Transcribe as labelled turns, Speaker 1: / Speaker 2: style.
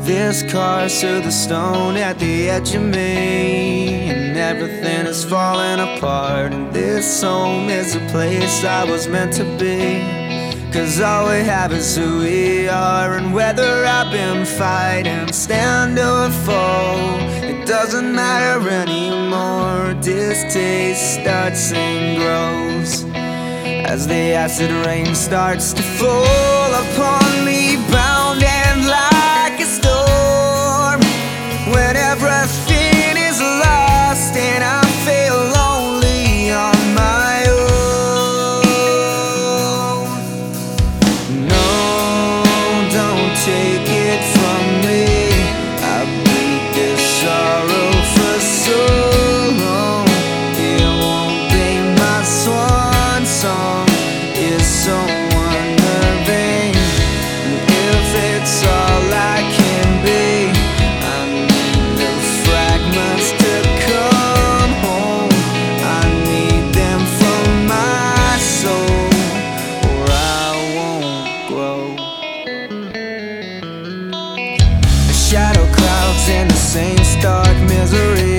Speaker 1: This car's through the stone at the edge of me, and everything is falling apart. And this home is a place I was meant to be, 'cause all we have is who we are. And whether I've been fighting, stand or fall, it doesn't matter anymore. Distaste starts and grows as the acid rain starts to fall upon me, bound and like a storm. When everything is lost and I feel lonely on my own. No, don't take it from me, I beat this sorrow for so long. It won't be my swan song. Is someone hurting? And if it's all I can be, I need the fragments to come home. I need them for my soul, or I won't grow. Shadow clouds in the same stark misery,